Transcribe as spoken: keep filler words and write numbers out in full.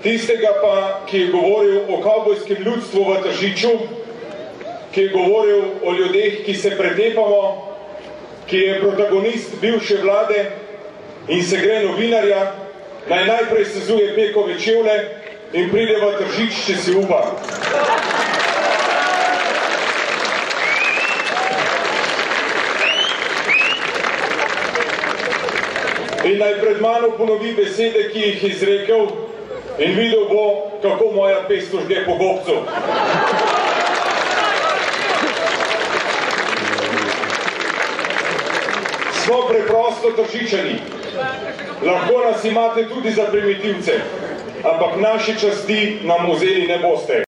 tistega pa, ki je govoril o kavbojskem ljudstvu v Tržiču, ki je govoril o ljudeh, ki se pretepamo, ki je protagonist bivše vlade in se gre novinarja, naj najprej sezuje pekove čevlje in pride v Tržič, če si upa. In naj pred mano ponovi besede, ki jih izrekel, in videl bo, kako moja pest užge po gobcu. Smo preprosto Tržičani. Lahko nas imate tudi za primitivce, ampak naše časti nam vzeli ne boste.